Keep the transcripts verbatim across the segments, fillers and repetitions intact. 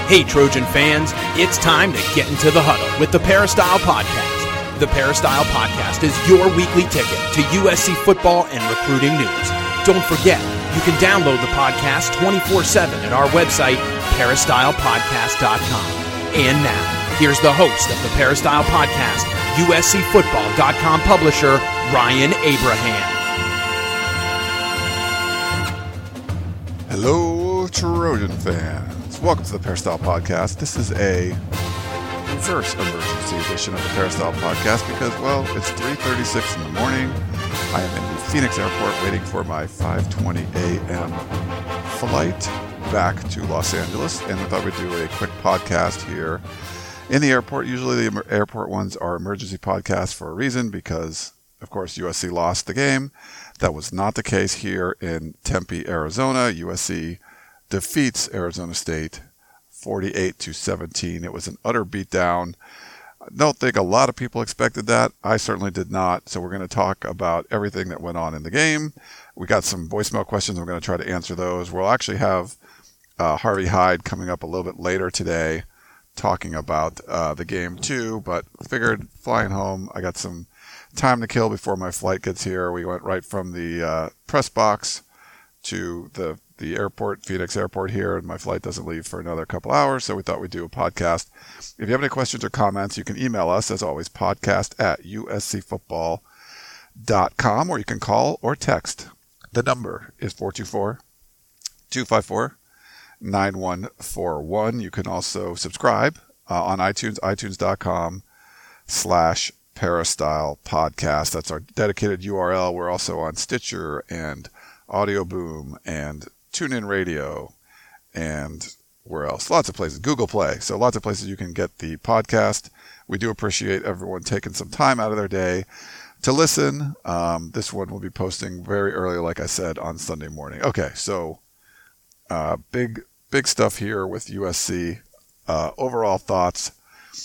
Hey Trojan fans, it's time to get into the huddle with the Peristyle Podcast. The Peristyle Podcast is your weekly ticket to U S C football and recruiting news. Don't forget, you can download the podcast twenty-four seven at our website, peristyle podcast dot com. And now, here's the host of the Peristyle Podcast, U S C football dot com publisher, Ryan Abraham. Hello, Trojan fans. Welcome to the Peristyle Podcast. This is a reverse emergency edition of the Peristyle Podcast because, well, it's three thirty-six in the morning. I am in the Phoenix airport waiting for my five twenty a.m. flight back to Los Angeles, and I thought we'd do a quick podcast here in the airport. Usually the airport ones are emergency podcasts for a reason because, of course, U S C lost the game. That was not the case here in Tempe, Arizona. U S C defeats Arizona State forty-eight to seventeen. It was an utter beatdown. I don't think a lot of people expected that. I certainly did not. So we're going to talk about everything that went on in the game. We got some voicemail questions. We're going to try to answer those. We'll actually have uh, Harvey Hyde coming up a little bit later today talking about uh, the game too, but figured flying home, I got some time to kill before my flight gets here. We went right from the uh, press box to the the airport, Phoenix airport here, and my flight doesn't leave for another couple hours, so we thought we'd do a podcast. If you have any questions or comments, you can email us, as always, podcast at U S C football dot com, or you can call or text. The number is four two four, two five four, nine one four one. You can also subscribe uh, on iTunes, itunes dot com slash Peristyle Podcast. That's our dedicated U R L. We're also on Stitcher and Audio Boom and TuneIn Radio and where else? Lots of places. Google Play. So lots of places you can get the podcast. We do appreciate everyone taking some time out of their day to listen. Um, this one will be posting very early, like I said, on Sunday morning. Okay, so uh, big, big stuff here with U S C. Uh, overall thoughts.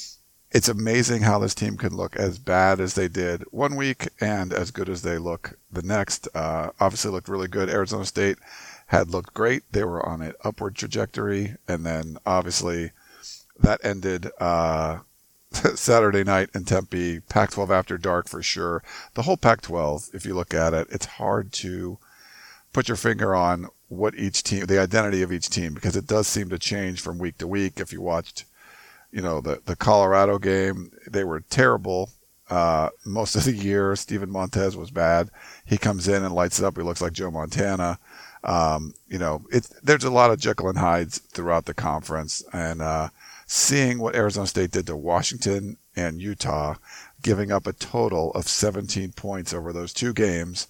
It's amazing how this team can look as bad as they did one week and as good as they look the next. Uh, obviously looked really good. Arizona State had looked great. They were on an upward trajectory. And then obviously that ended uh, Saturday night in Tempe, Pac twelve after dark for sure. The whole Pac twelve, if you look at it, it's hard to put your finger on what each team, the identity of each team, because it does seem to change from week to week. If you watched, you know, the, the Colorado game, they were terrible uh, most of the year. Steven Montez was bad. He comes in and lights it up. He looks like Joe Montana. Um, you know, it's, there's a lot of Jekyll and Hydes throughout the conference, and uh, seeing what Arizona State did to Washington and Utah, giving up a total of seventeen points over those two games,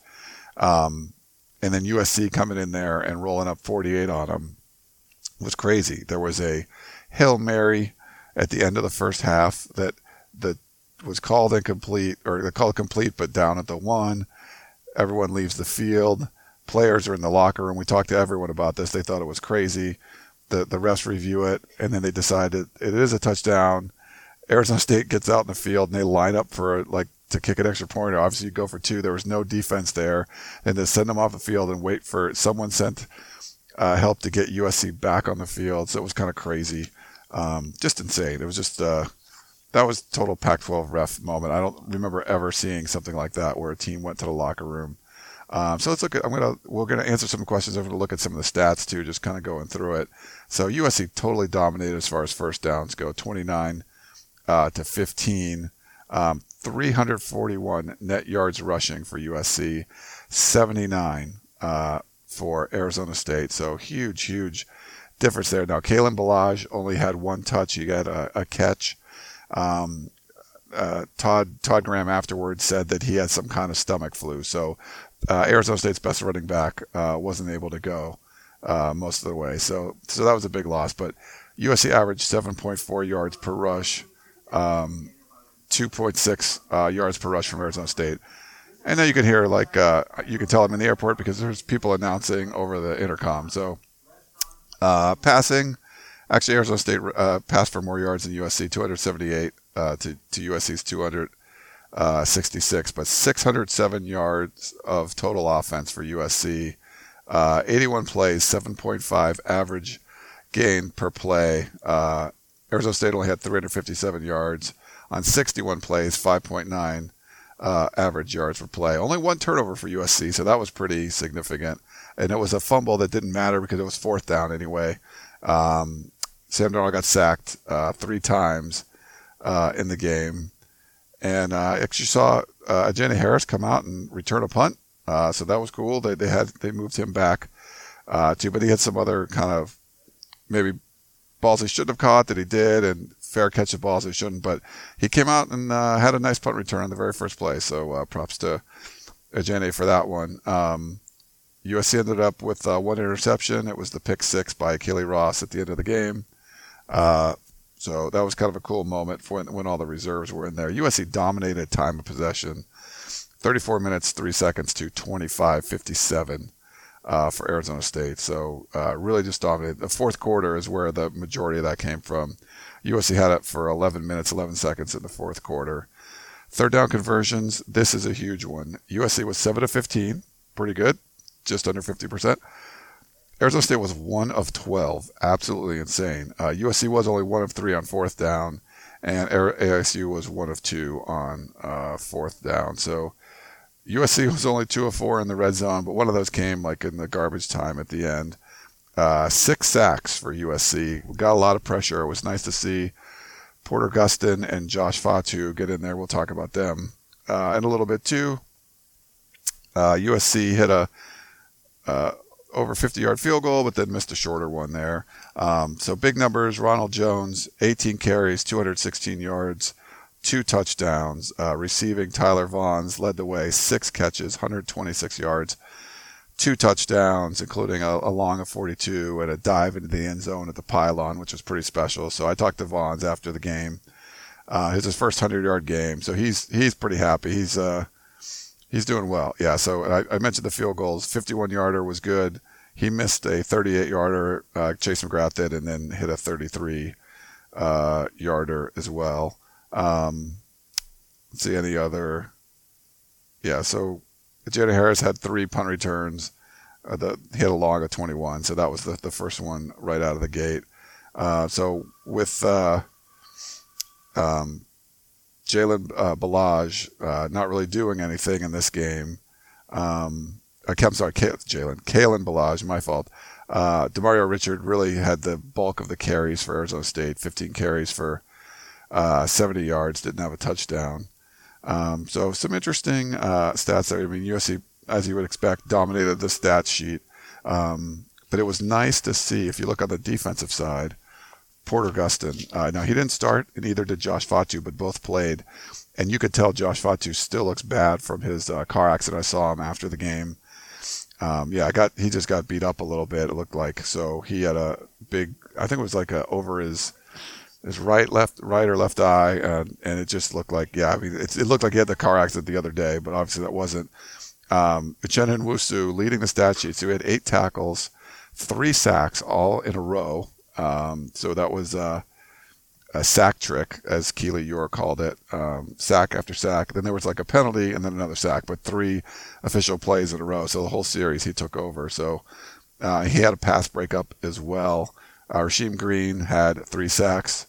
um, and then U S C coming in there and rolling up forty-eight on them was crazy. There was a Hail Mary at the end of the first half that that was called incomplete, or they called complete but down at the one. Everyone leaves the field. Players are in the locker room. We talked to everyone about this. They thought it was crazy. The the refs review it, and then they decided it is a touchdown. Arizona State gets out in the field, and they line up for like to kick an extra point. Obviously, you go for two. There was no defense there. And they send them off the field and wait for someone sent uh, help to get U S C back on the field. So it was kind of crazy. Um, just insane. It was just uh, that was total Pac twelve ref moment. I don't remember ever seeing something like that where a team went to the locker room. Um, so let's look at. I'm gonna we're gonna answer some questions. I'm gonna look at some of the stats too, just kind of going through it. So U S C totally dominated as far as first downs go, twenty-nine uh, to fifteen, um, three hundred forty-one net yards rushing for U S C, seventy-nine uh, for Arizona State. So huge, huge difference there. Now, Kalen Ballage only had one touch. He got a, a catch. Um, uh, Todd Todd Graham afterwards said that he had some kind of stomach flu. So uh, Arizona State's best running back uh, wasn't able to go uh, most of the way. So so that was a big loss. But U S C averaged seven point four yards per rush, um, two point six uh, yards per rush from Arizona State. And then you can hear, like, uh, you can tell I'm in the airport because there's people announcing over the intercom. So uh, passing, actually Arizona State uh, passed for more yards than U S C, two hundred seventy-eight uh, to, to U S C's two hundred sixty-six, but six hundred seven yards of total offense for U S C. Uh, eighty-one plays, seven point five average gained per play. Uh, Arizona State only had three hundred fifty-seven yards on sixty-one plays, five point nine uh, average yards per play. Only one turnover for U S C, so that was pretty significant. And it was a fumble that didn't matter because it was fourth down anyway. Um, Sam Darnold got sacked uh, three times uh, in the game. And uh, actually saw uh, Ajani Harris come out and return a punt. Uh, so that was cool. They they had they moved him back uh, too, but he had some other kind of maybe balls he shouldn't have caught that he did, and fair catch of balls he shouldn't. But he came out and uh, had a nice punt return on the very first play. So uh, props to Ajani for that one. Um, U S C ended up with uh, one interception. It was the pick six by Keely Ross at the end of the game. Uh, so that was kind of a cool moment for when, when all the reserves were in there. U S C dominated time of possession, thirty-four minutes, three seconds to twenty-five fifty-seven uh, for Arizona State. So uh, really just dominated. The fourth quarter is where the majority of that came from. U S C had it for eleven minutes, eleven seconds in the fourth quarter. Third down conversions, this is a huge one. U S C was seven of fifteen, pretty good, just under fifty percent. Arizona State was one of twelve, absolutely insane. Uh, U S C was only one of three on fourth down, and A S U was one of two on uh, fourth down. So U S C was only two of four in the red zone, but one of those came like in the garbage time at the end. Uh, six sacks for U S C. We got a lot of pressure. It was nice to see Porter Gustin and Josh Fatu get in there. We'll talk about them uh, in a little bit too. Uh, U S C hit a uh, over fifty-yard field goal, but then missed a shorter one there. Um, so big numbers. Ronald Jones, eighteen carries, two hundred sixteen yards, two touchdowns. Uh, receiving, Tyler Vaughns led the way, six catches, one hundred twenty-six yards, two touchdowns, including a, a long of forty-two and a dive into the end zone at the pylon, which was pretty special. So I talked to Vaughns after the game. Uh, it's his first hundred-yard game, so he's he's pretty happy. He's uh, He's doing well. Yeah, so I, I mentioned the field goals. fifty-one-yarder was good. He missed a thirty-eight-yarder, uh, Chase McGrath did, and then hit a thirty-three-yarder uh, as well. Um, let's see any other. Yeah, so Jada Harris had three punt returns. Uh, the, he had a long of twenty-one, so that was the, the first one right out of the gate. Uh, so with uh, um, Jalen uh, Balaj uh, not really doing anything in this game. Um, I'm sorry, Jalen. Kalen Balaj, my fault. Uh, Demario Richard really had the bulk of the carries for Arizona State, fifteen carries for uh, seventy yards, didn't have a touchdown. Um, so some interesting uh, stats there. I mean, U S C, as you would expect, dominated the stat sheet. Um, but it was nice to see, if you look on the defensive side, Porter Gustin. Uh, now, he didn't start, and neither did Josh Fatu, but both played. And you could tell Josh Fatu still looks bad from his uh, car accident. I saw him after the game. Um, yeah, I got he just got beat up a little bit, it looked like. So he had a big, I think it was like a, over his his right, left, right or left eye, and, and it just looked like, yeah, I mean, it, it looked like he had the car accident the other day, but obviously that wasn't. Um, Uchenna Nwosu leading the stat sheet. So he had eight tackles, three sacks, all in a row. Um, so that was uh, a sack trick, as Keely Eure called it, um, sack after sack. Then there was like a penalty and then another sack, but three official plays in a row. So the whole series he took over. So uh, he had a pass breakup as well. Uh, Rasheem Green had three sacks.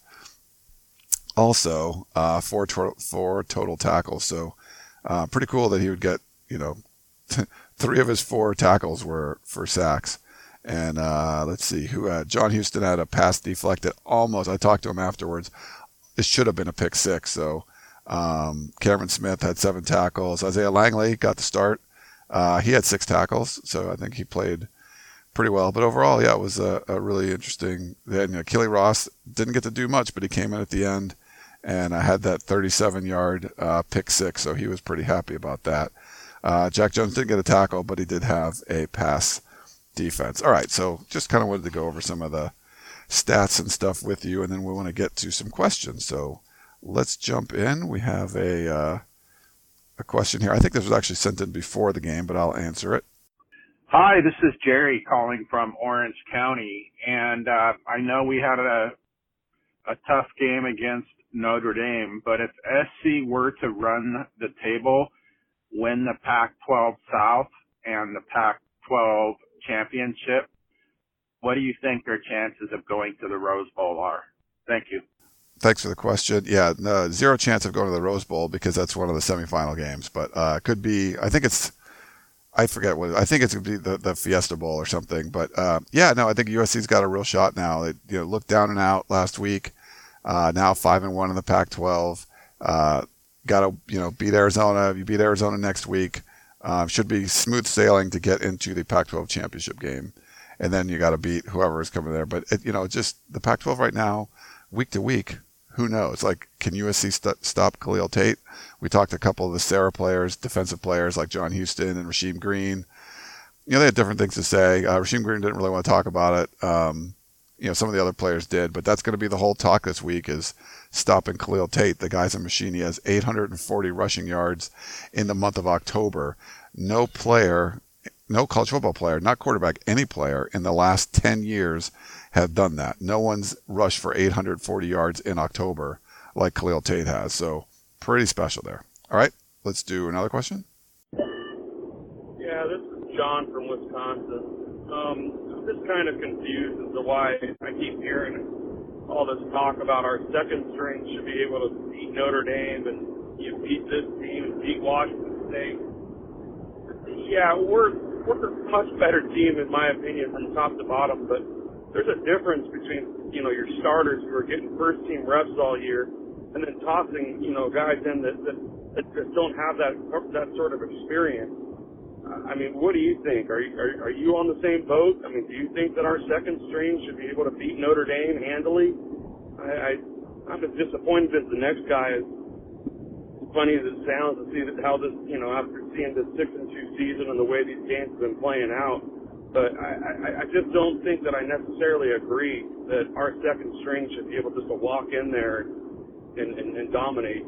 Also, uh, four, to- four total tackles. So uh, pretty cool that he would get, you know, three of his four tackles were for sacks. And uh, let's see, who had John Houston had a pass deflected almost. I talked to him afterwards. It should have been a pick six. So um, Cameron Smith had seven tackles. Isaiah Langley got the start. Uh, he had six tackles, so I think he played pretty well. But overall, yeah, it was a, a really interesting. Then, you know, Keely Ross didn't get to do much, but he came in at the end, and I had that thirty-seven-yard uh, pick six, so he was pretty happy about that. Uh, Jack Jones didn't get a tackle, but he did have a pass defense. All right, so just kind of wanted to go over some of the stats and stuff with you, and then we want to get to some questions. So let's jump in. We have a uh, a question here. I think this was actually sent in before the game, but I'll answer it. Hi, this is Jerry calling from Orange County, and uh, I know we had a a tough game against Notre Dame, but if S C were to run the table, win the Pac twelve South and the Pac twelve championship, what do you think their chances of going to the Rose Bowl are? Thank you. Thanks for the question. Yeah, no, zero chance of going to the Rose Bowl because that's one of the semifinal games. But uh, it could be. I think it's. I forget what. I think it's going to be the, the Fiesta Bowl or something. But uh, yeah, no, I think U S C's got a real shot now. They you know looked down and out last week. Uh, now five and one in the Pac twelve. Uh, got to you know beat Arizona. You beat Arizona next week. Uh, should be smooth sailing to get into the Pac twelve championship game, and then you got to beat whoever is coming there. But it, you know, just the Pac twelve right now, week to week. Who knows? Like, can U S C st- stop Khalil Tate? We talked to a couple of the Sarah players, defensive players like John Houston and Rasheem Green. You know, they had different things to say. Uh, Rasheem Green didn't really want to talk about it. Um, you know, some of the other players did, but that's going to be the whole talk this week is stopping Khalil Tate. The guy's a machine. He has eight hundred forty rushing yards in the month of October. No player, no college football player, not quarterback, any player in the last ten years have done that. No one's rushed for eight hundred forty yards in October like Khalil Tate has. So pretty special there. All right, let's do another question. Yeah, this is John from Wisconsin. Um, I'm just kind of confused as to why I keep hearing all this talk about our second string should be able to beat Notre Dame and you beat this team and beat Washington State. Yeah, we're we're a much better team in my opinion from top to bottom, but there's a difference between, you know, your starters who are getting first team reps all year and then tossing, you know, guys in that, that, that just don't have that, that sort of experience. Uh, I mean, what do you think? Are you, are, are you on the same boat? I mean, do you think that our second string should be able to beat Notre Dame handily? I, I, I'm as disappointed as the next guy is. As funny as it sounds to see that how this, you know, after seeing this six and two season and the way these games have been playing out, but I, I, I just don't think that I necessarily agree that our second string should be able just to walk in there and, and, and dominate.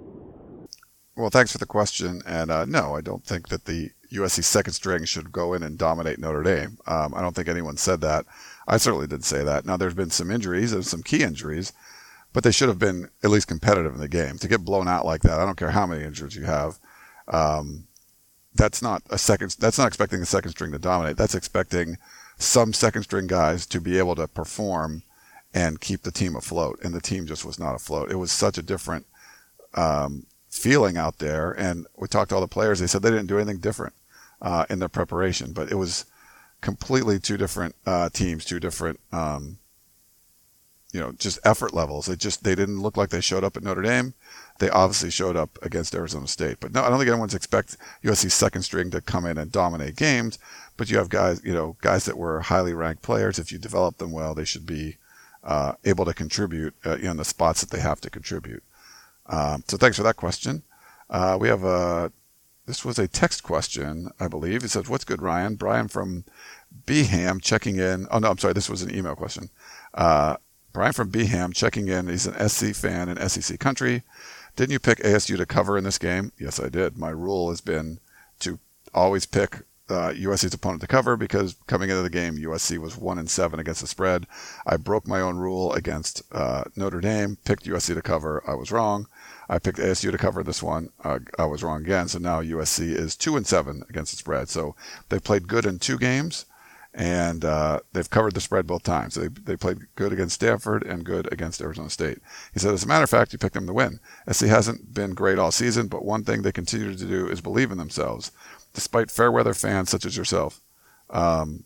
Well, thanks for the question. And uh, no, I don't think that the U S C second string should go in and dominate Notre Dame. Um, I don't think anyone said that. I certainly didn't say that. Now, there's been some injuries and some key injuries, but they should have been at least competitive in the game. To get blown out like that, I don't care how many injuries you have. Um, That's not a second. That's not expecting the second string to dominate. That's expecting some second string guys to be able to perform and keep the team afloat. And the team just was not afloat. It was such a different um, feeling out there. And we talked to all the players. They said they didn't do anything different uh, in their preparation, but it was completely two different uh, teams, two different, um, you know, just effort levels. It just they didn't look like they showed up at Notre Dame. They obviously showed up against Arizona State. But no, I don't think anyone's expect U S C's second string to come in and dominate games. But you have guys, you know, guys that were highly ranked players. If you develop them well, they should be uh, able to contribute uh, you know, in the spots that they have to contribute. Um, so thanks for that question. Uh, we have a, this was a text question, I believe. It says, what's good, Ryan? Brian from Beeham checking in. Oh, no, I'm sorry. This was an email question. Uh, Brian from Beeham checking in. He's an S C fan in S E C country. Didn't you pick A S U to cover in this game? Yes, I did. My rule has been to always pick uh, U S C's opponent to cover because coming into the game, U S C was one and seven against the spread. I broke my own rule against uh, Notre Dame, picked U S C to cover. I was wrong. I picked A S U to cover this one. Uh, I was wrong again. So now U S C is two and seven against the spread. So they played good in two games. And uh, they've covered the spread both times. They they played good against Stanford and good against Arizona State. He said, as a matter of fact, you picked them to win. S C hasn't been great all season, but one thing they continue to do is believe in themselves, despite fair weather fans such as yourself. Um,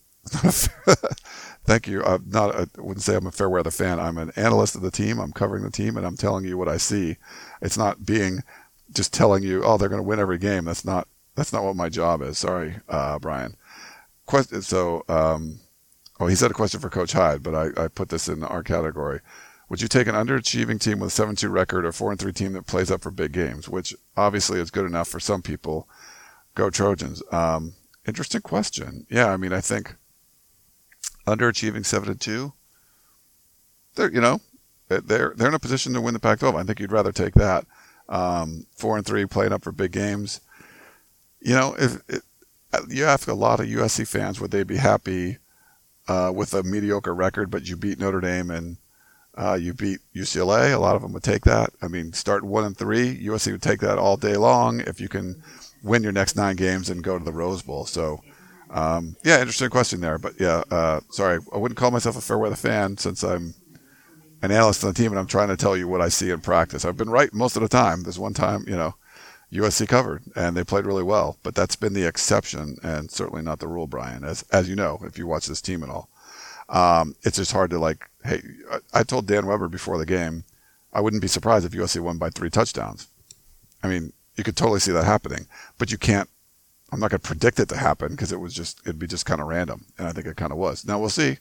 thank you. I'm not, I wouldn't say I'm a fair weather fan. I'm an analyst of the team. I'm covering the team, and I'm telling you what I see. It's not being just telling you, oh, they're going to win every game. That's not that's not what my job is. Sorry, uh, Brian. Question, so, um, oh, he said a question for Coach Hyde, but I, I put this in our category. Would you take an underachieving team with a seven two record or four and three team that plays up for big games, which obviously is good enough for some people? Go Trojans. Um, interesting question. Yeah, I mean, I think underachieving seven and two, they're, you know, they're, they're in a position to win the Pac twelve. I think you'd rather take that. Um, four and three playing up for big games. You know, if it, you ask a lot of U S C fans, would they be happy uh, with a mediocre record, but you beat Notre Dame and uh, you beat U C L A? A lot of them would take that. I mean, start one and three, U S C would take that all day long if you can win your next nine games and go to the Rose Bowl. So Um, yeah, interesting question there. But yeah, uh, sorry, I wouldn't call myself a fair weather fan since I'm an analyst on the team and I'm trying to tell you what I see in practice. I've been right most of the time. There's one time, you know, U S C covered and they played really well, but that's been the exception and certainly not the rule, Brian, as as you know, if you watch this team at all. Um, it's just hard to like, hey, I told Dan Weber before the game, I wouldn't be surprised if U S C won by three touchdowns. I mean, you could totally see that happening, but you can't, I'm not going to predict it to happen because it was just, it'd be just kind of random. And I think it kind of was. Now we'll see.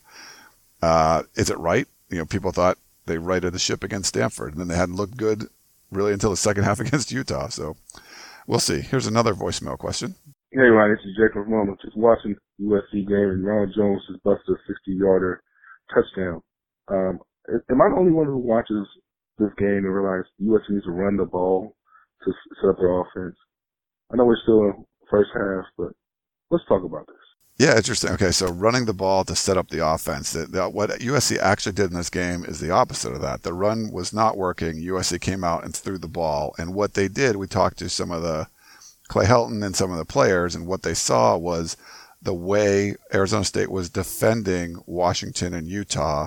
Uh, is it right? You know, people thought they righted the ship against Stanford and then they hadn't looked good really until the second half against Utah. So we'll see. Here's another voicemail question. Hey, Ryan, this is Jacob Roman. Just watching the U S C game and Ronald Jones just busted a sixty-yarder touchdown. Um, am I the only one who watches this game and realizes U S C needs to run the ball to set up their offense? I know we're still in the first half, but let's talk about this. Yeah, interesting. Okay, so running the ball to set up the offense. The, the, what U S C actually did in this game is the opposite of that. The run was not working. U S C came out and threw the ball. And what they did, we talked to some of the Clay Helton and some of the players, and what they saw was the way Arizona State was defending Washington and Utah.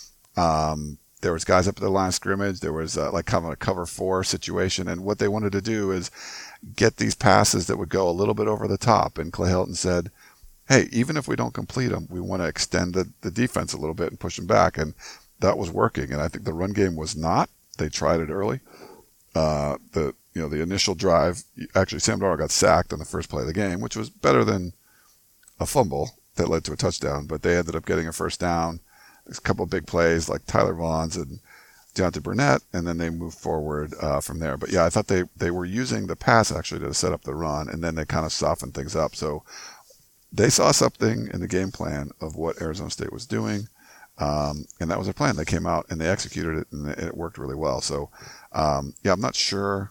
Um, there was guys up at the line of scrimmage. There was uh, like kind of a cover four situation. And what they wanted to do is get these passes that would go a little bit over the top. And Clay Helton said, hey, even if we don't complete them, we want to extend the, the defense a little bit and push them back. And that was working. And I think the run game was not. They tried it early. Uh, the you know the initial drive, actually Sam Darnold got sacked on the first play of the game, which was better than a fumble that led to a touchdown. But they ended up getting a first down. There's a couple of big plays like Tyler Vaughns and Deontay Burnett, and then they moved forward uh, from there. But yeah, I thought they, they were using the pass actually to set up the run, and then they kind of softened things up. So they saw something in the game plan of what Arizona State was doing, um, and that was their plan. They came out and they executed it, and it worked really well. So um, yeah, I'm not sure.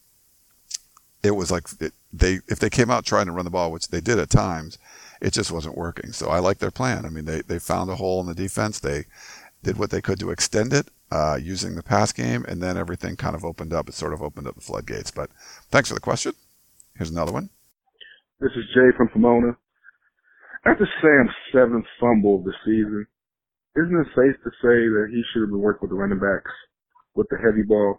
It was like it, they if they came out trying to run the ball, which they did at times, it just wasn't working. So I like their plan. I mean, they, they found a hole in the defense. They did what they could to extend it uh, using the pass game, and then everything kind of opened up. It sort of opened up the floodgates. But thanks for the question. Here's another one. This is Jay from Pomona. After Sam's seventh fumble of the season, isn't it safe to say that he should have been working with the running backs with the heavy ball?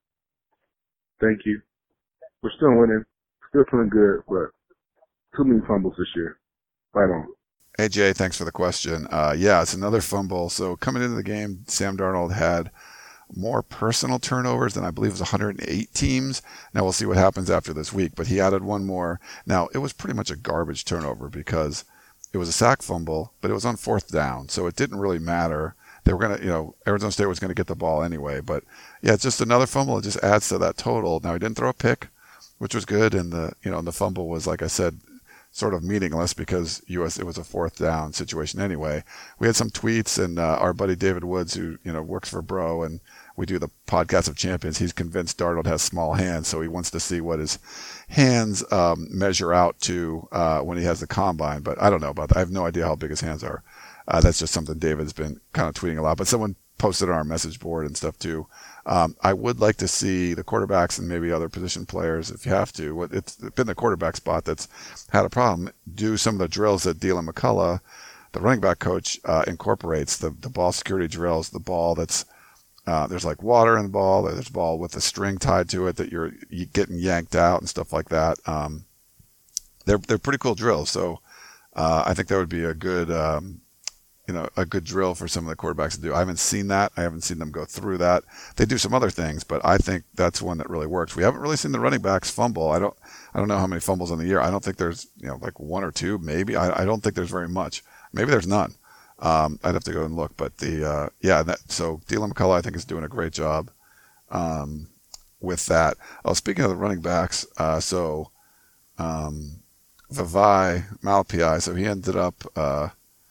Thank you. We're still winning, still feeling good, but too many fumbles this year. Right on. Hey, Jay, thanks for the question. Uh, yeah, it's another fumble. So coming into the game, Sam Darnold had more personal turnovers than I believe it was one hundred eight teams. Now we'll see what happens after this week, but he added one more. Now, it was pretty much a garbage turnover because it was a sack fumble, but it was on fourth down, so it didn't really matter. They were going to, you know, Arizona State was going to get the ball anyway. But, yeah, it's just another fumble. It just adds to that total. Now, he didn't throw a pick, which was good, and the, you know, the fumble was, like I said, sort of meaningless because U S it was a fourth down situation anyway. We had some tweets, and uh, our buddy David Woods, who, you know, works for Bro, and we do the podcast of champions, he's convinced Darnold has small hands, so he wants to see what his hands um, measure out to uh, when he has the combine. But I don't know about that. I have no idea how big his hands are. Uh, that's just something David's been kind of tweeting a lot. But someone posted on our message board and stuff too. Um, I would like to see the quarterbacks and maybe other position players, if you have to, it's been the quarterback spot that's had a problem, do some of the drills that Dylan McCullough, the running back coach, uh, incorporates, the, the ball security drills, the ball that's, uh, there's like water in the ball, there's a ball with a string tied to it that you're, you're getting yanked out and stuff like that. Um, they're, they're pretty cool drills. So, uh, I think that would be a good, um, you know, a good drill for some of the quarterbacks to do. I haven't seen that. I haven't seen them go through that. They do some other things, but I think that's one that really works. We haven't really seen the running backs fumble. I don't, I don't know how many fumbles in the year. I don't think there's, you know, like one or two, maybe. I, I don't think there's very much. Maybe there's none. Um, I'd have to go and look, but the, uh, yeah, that, so Dylan McCullough, I think, is doing a great job, um, with that. Oh, speaking of the running backs, uh, so, um, Vavae Malapai, so he ended up, uh,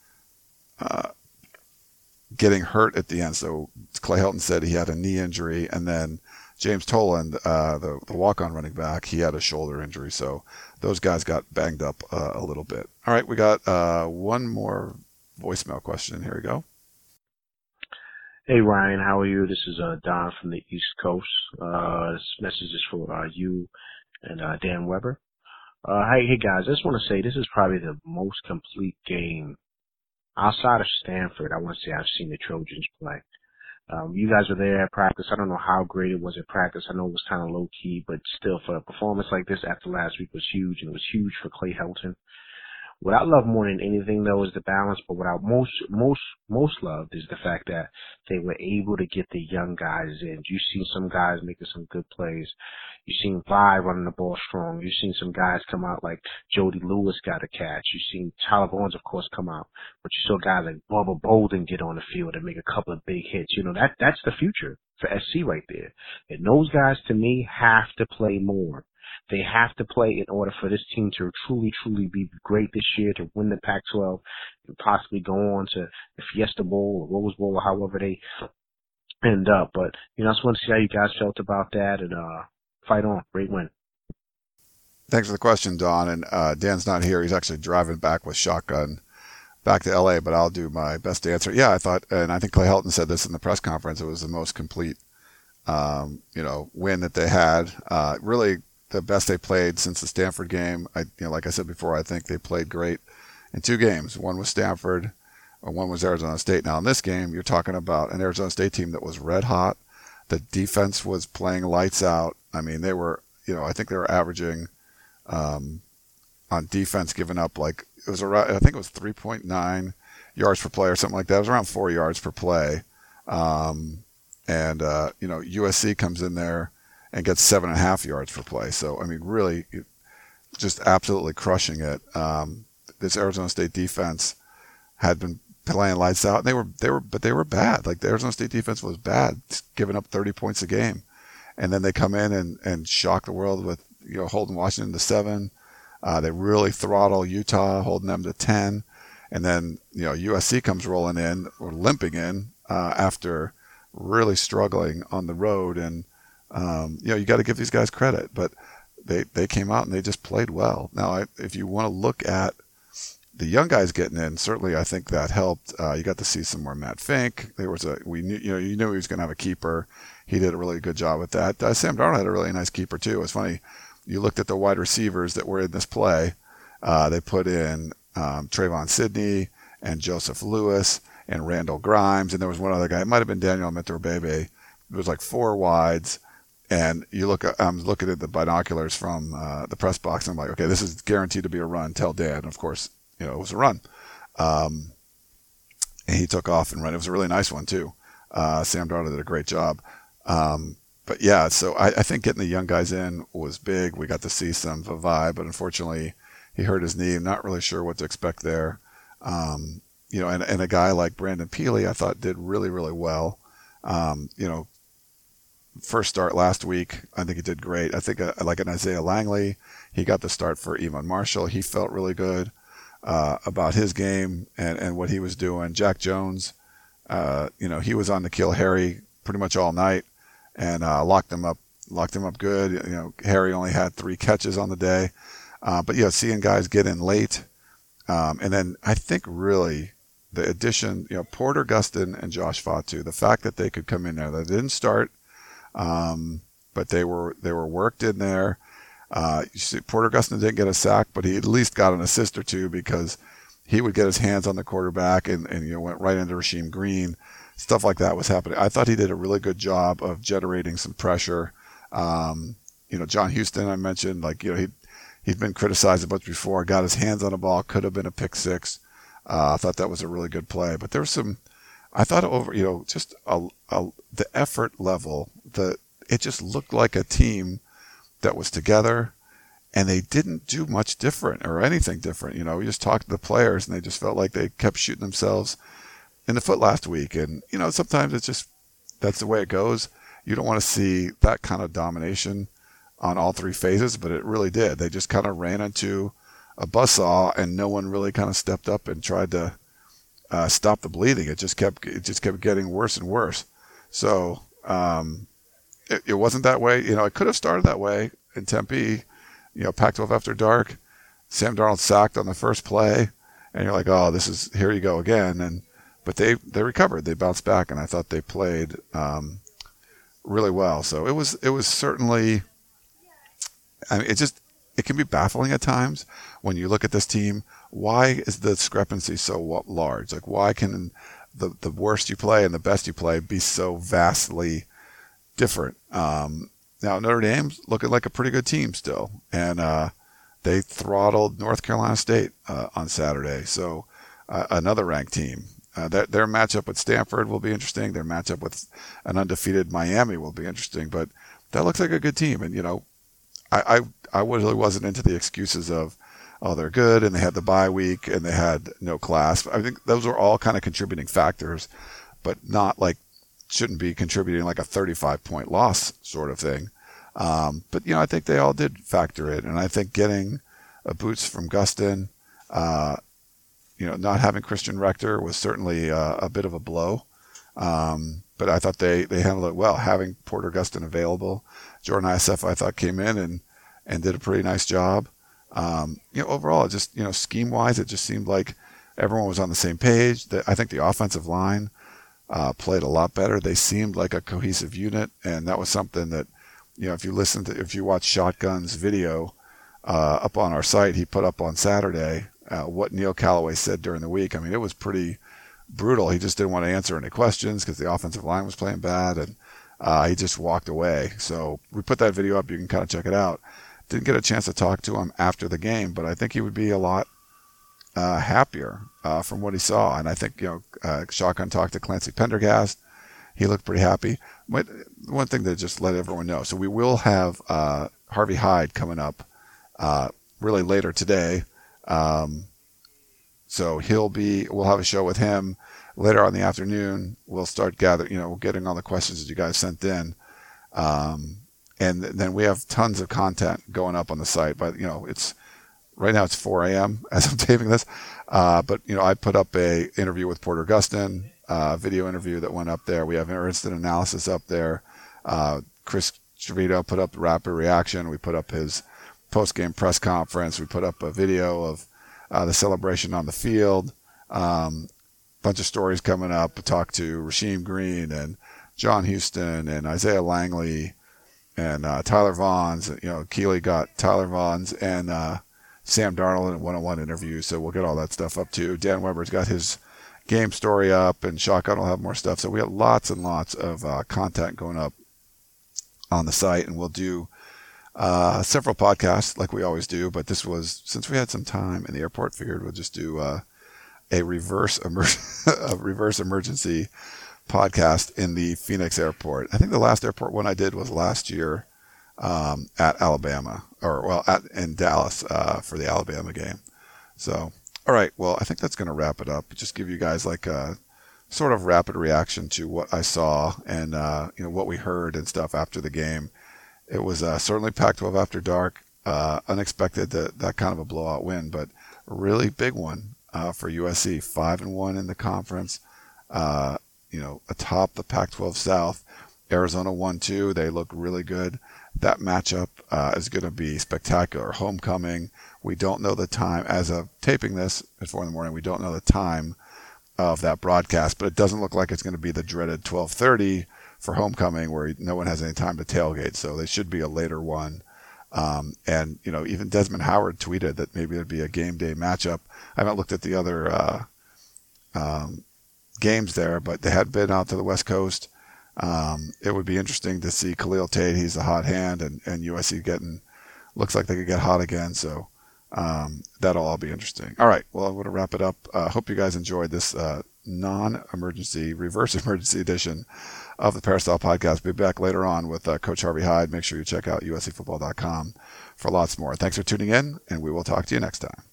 Uh, getting hurt at the end. So Clay Helton said he had a knee injury, and then James Toland, uh, the, the walk-on running back, he had a shoulder injury. So those guys got banged up uh, a little bit. All right, we got uh, one more voicemail question. Here we go. Hey, Ryan, how are you? This is uh, Don from the East Coast. Uh, this message is for uh, you and uh, Dan Weber. Uh, hey, hey guys, I just want to say this is probably the most complete game outside of Stanford. I want to say I've seen the Trojans play. Um, you guys were there at practice. I don't know how great it was at practice. I know it was kind of low key, but still, for a performance like this after last week was huge, and it was huge for Clay Helton. What I love more than anything, though, is the balance. But what I most, most, most loved is the fact that they were able to get the young guys in. You've seen some guys making some good plays. You've seen Vi running the ball strong. You've seen some guys come out like Jody Lewis got a catch. You've seen Tyler Vaughns, of course, come out. But you saw guys like Bubba Bolden get on the field and make a couple of big hits. You know, that that's the future for S C right there. And those guys, to me, have to play more. They have to play in order for this team to truly, truly be great this year, to win the Pac twelve and possibly go on to the Fiesta Bowl or Rose Bowl or however they end up. But, you know, I just want to see how you guys felt about that and uh, fight on. Great win. Thanks for the question, Don. And uh, Dan's not here. He's actually driving back with shotgun back to L A, but I'll do my best to answer. Yeah, I thought, and I think Clay Helton said this in the press conference, it was the most complete, um, you know, win that they had. Uh, really, the best they played since the Stanford game. I, you know, like I said before, I think they played great in two games. One was Stanford, or one was Arizona State. Now in this game, you're talking about an Arizona State team that was red hot. The defense was playing lights out. I mean, they were, you know, I think they were averaging um, on defense, giving up like it was around. I think it was three point nine yards per play or something like that. It was around four yards per play. Um, and uh, you know, U S C comes in there and gets seven and a half yards per play. So, I mean, really just absolutely crushing it. Um, this Arizona State defense had been playing lights out, and they were, they were, but they were bad. Like the Arizona State defense was bad, giving up thirty points a game. And then they come in and, and shock the world with, you know, holding Washington to seven. Uh, they really throttle Utah, holding them to ten. And then, you know, U S C comes rolling in or limping in, uh, after really struggling on the road. And, Um, you know, you got to give these guys credit, but they, they came out and they just played well. Now, I, if you want to look at the young guys getting in, certainly I think that helped. Uh, you got to see some more Matt Fink. There was a, we knew, you know, you knew he was going to have a keeper. He did a really good job with that. Uh, Sam Darnold had a really nice keeper too. It's funny. You looked at the wide receivers that were in this play. Uh, they put in, um, Trayvon Sidney and Joseph Lewis and Randall Grimes. And there was one other guy. It might've been Daniel Mitorbebe. It was like four wides. And you look, I'm looking at the binoculars from uh, the press box, and I'm like, okay, this is guaranteed to be a run. Tell Dan. And of course, you know, it was a run. Um, and he took off and ran. It was a really nice one too. Uh, Sam Darnold did a great job. Um, but yeah, so I, I think getting the young guys in was big. We got to see some Vavai, but unfortunately he hurt his knee. I'm not really sure what to expect there. Um, you know, and, and a guy like Brandon Peely, I thought did really, really well. Um, you know, first start last week, I think he did great. I think uh, like an Isaiah Langley, he got the start for Iman Marshall. He felt really good uh, about his game and, and what he was doing. Jack Jones, uh, you know, he was on to kill Harry pretty much all night and uh, locked him up, locked him up good. You know, Harry only had three catches on the day, uh, but yeah, seeing guys get in late, um, and then I think really the addition, you know, Porter Gustin and Josh Fatu, the fact that they could come in there, they didn't start. Um, but they were, they were worked in there. Uh, you see, Porter Gustin didn't get a sack, but he at least got an assist or two because he would get his hands on the quarterback and, and, you know, went right into Rasheem Green. Stuff like that was happening. I thought he did a really good job of generating some pressure. Um, you know, John Houston, I mentioned, like, you know, he'd, he'd been criticized a bunch before, got his hands on a ball, could have been a pick six. Uh, I thought that was a really good play, but there was some, I thought over, you know, just a, a, the effort level, the it just looked like a team that was together, and they didn't do much different or anything different. You know, we just talked to the players, and they just felt like they kept shooting themselves in the foot last week. And you know, sometimes it's just that's the way it goes. You don't want to see that kind of domination on all three phases, but it really did. They just kind of ran into a buzzsaw, and no one really kind of stepped up and tried to Uh, stop the bleeding. It just kept, it just kept getting worse and worse. So, um, it, it wasn't that way. You know, it could have started that way in Tempe, you know, Pac twelve after dark, Sam Darnold sacked on the first play, and you're like, oh, this is, here you go again. And, but they, they recovered, they bounced back, and I thought they played, um, really well. So it was, it was certainly, I mean, it just, it can be baffling at times when you look at this team. Why is the discrepancy so large? Like, why can the the worst you play and the best you play be so vastly different? Um, now Notre Dame's looking like a pretty good team still, and uh, they throttled North Carolina State uh, on Saturday. So uh, another ranked team. Uh, their, their matchup with Stanford will be interesting. Their matchup with an undefeated Miami will be interesting. But that looks like a good team. And, you know, I, I, I really wasn't into the excuses of, oh, they're good and they had the bye week and they had no class. I think those were all kind of contributing factors, but not like, shouldn't be contributing like a thirty-five point loss sort of thing. Um, but, you know, I think they all did factor in. And I think getting a boots from Gustin, uh, you know, not having Christian Rector was certainly uh, a bit of a blow. Um, but I thought they, they handled it well. Having Porter Gustin available, Jordan I S F, I thought, came in and, and did a pretty nice job. Um, you know, overall, it just, you know, scheme-wise, it just seemed like everyone was on the same page. The, I think the offensive line uh, played a lot better. They seemed like a cohesive unit, and that was something that, you know, if you listen to, if you watch Shotgun's video uh, up on our site, he put up on Saturday, Uh, what Neil Callaway said during the week. I mean, it was pretty brutal. He just didn't want to answer any questions because the offensive line was playing bad, and uh, he just walked away. So we put that video up. You can kind of check it out. Didn't get a chance to talk to him after the game, but I think he would be a lot uh, happier uh, from what he saw. And I think, you know, uh, Shotgun talked to Clancy Pendergast. He looked pretty happy. But one thing to just let everyone know. So we will have uh, Harvey Hyde coming up uh, really later today. Um, so he'll be, we'll have a show with him later on in the afternoon. We'll start gathering, you know, getting all the questions that you guys sent in. Um, and then we have tons of content going up on the site, but you know, it's right now it's four a.m. as I'm taping this. Uh, but you know, I put up a interview with Porter Gustin, uh, video interview that went up there. We have our instant analysis up there. Uh, Chris Trevito put up the rapid reaction. We put up his post-game press conference. We put up a video of uh, the celebration on the field. Um, bunch of stories coming up. We talked to Rasheem Green and John Houston and Isaiah Langley and uh, Tyler Vaughns. You know, Keely got Tyler Vaughns and uh, Sam Darnold in a one-on-one interview, so we'll get all that stuff up too. Dan Weber's got his game story up, and Shotgun will have more stuff. So we have lots and lots of uh, content going up on the site, and we'll do Uh, several podcasts like we always do, but this was, since we had some time in the airport, figured we'll just do uh, a reverse emer- a reverse emergency podcast in the Phoenix airport. I think the last airport one I did was last year um, at Alabama, or well, at in Dallas uh, for the Alabama game. So, all right, well, I think that's going to wrap it up. Just give you guys like a sort of rapid reaction to what I saw and uh, you know, what we heard and stuff after the game. It was uh, certainly Pac twelve after dark. Uh, unexpected that that kind of a blowout win, but a really big one uh, for U S C. Five and one in the conference. Uh, you know, atop the Pac twelve South. Arizona won two. They look really good. That matchup uh, is going to be spectacular. Homecoming. We don't know the time as of taping this at four in the morning. We don't know the time of that broadcast, but it doesn't look like it's going to be the dreaded twelve thirty. For homecoming, where no one has any time to tailgate, so they should be a later one. Um, and you know, even Desmond Howard tweeted that maybe it'd be a game day matchup. I haven't looked at the other uh, um, games there, but they had been out to the West Coast. Um, it would be interesting to see Khalil Tate. He's a hot hand, and, and U S C getting looks like they could get hot again. So um, that'll all be interesting. All right, well, I'm going to wrap it up. Uh, hope you guys enjoyed this uh, non-emergency, reverse emergency edition of the Peristyle Podcast. We'll be back later on with uh, Coach Harvey Hyde. Make sure you check out U S C football dot com for lots more. Thanks for tuning in, and we will talk to you next time.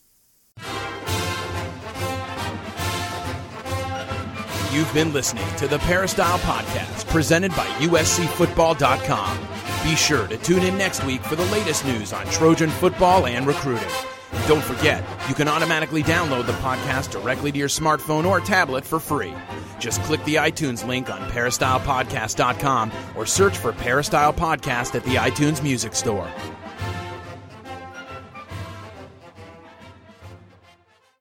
You've been listening to the Peristyle Podcast, presented by U S C football dot com. Be sure to tune in next week for the latest news on Trojan football and recruiting. And don't forget, you can automatically download the podcast directly to your smartphone or tablet for free. Just click the iTunes link on Peristyle Podcast dot com or search for Peristyle Podcast at the iTunes Music Store.